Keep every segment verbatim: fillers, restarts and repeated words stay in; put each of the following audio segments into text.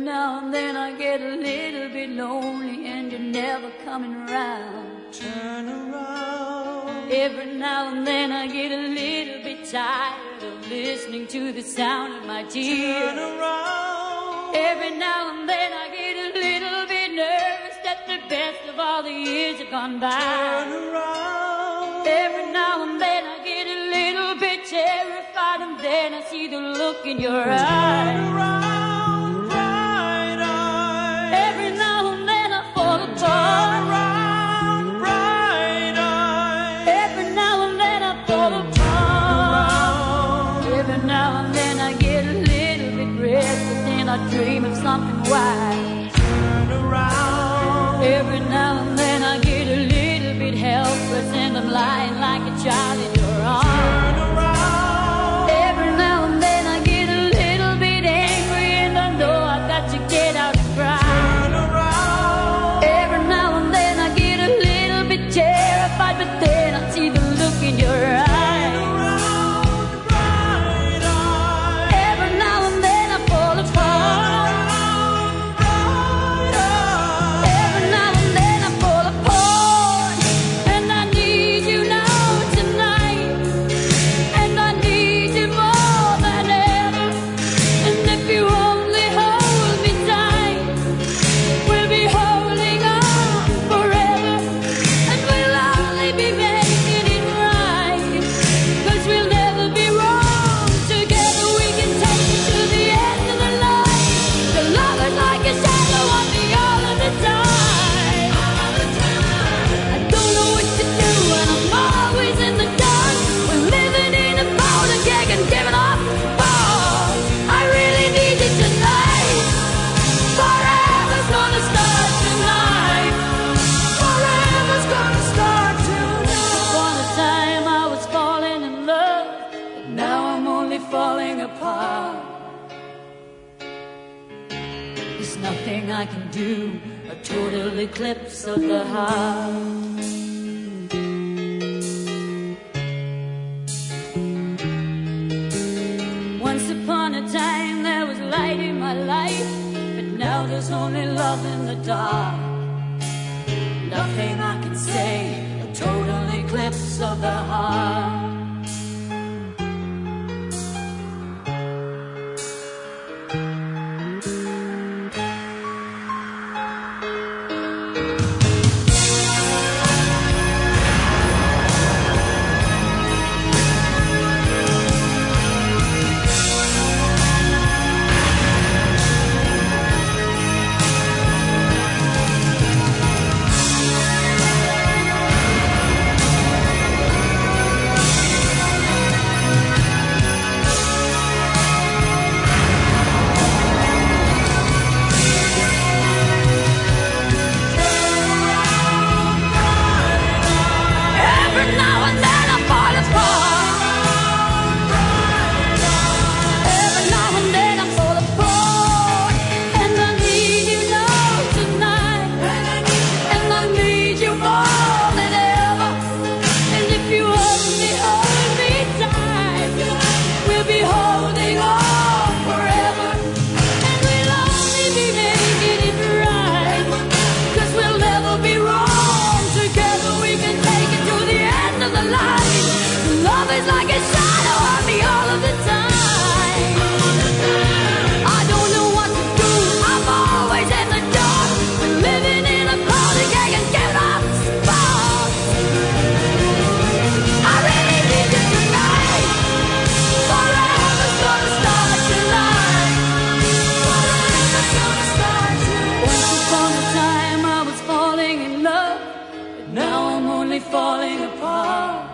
now and then I get a little bit lonely and you're never coming around. Turn around. Every now and then I get a little bit tired of listening to the sound of my tears. Turn around. Every now and then I get a little bit nervous that the best of all the years have gone by. Turn around. Every now and then I get a little bit terrified, and then I see the look in your eyes. Turn around, bright eyes. Every now and then I fall apart. Turn around, bright eyes. Every now and then I fall apart. Every now and then I get a little bit restless and I dream of something wise. Turn around. Every now and then I get a little bit helpless and I'm lying like a child in your arms. Turn around. Every now and then I get a little bit angry and I know I've got to get out and cry. Turn around. Every now and then I get a little bit terrified, but then I see the look in your eyes. Falling apart. There's nothing I can do, a total eclipse of the heart. Once upon a time there was light in my life, but now there's only love in the dark. Nothing I can say, a total eclipse of the heart. Falling apart.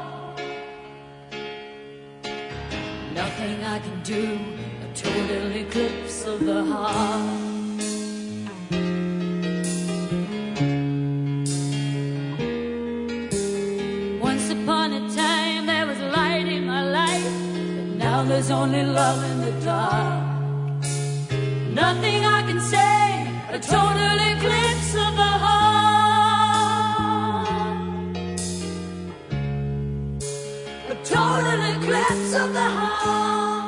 Nothing I can do, a total eclipse of the heart. Once upon a time there was light in my life, but now there's only love in the dark. Nothing I can say, a total eclipse of the heart. Total eclipse of the heart.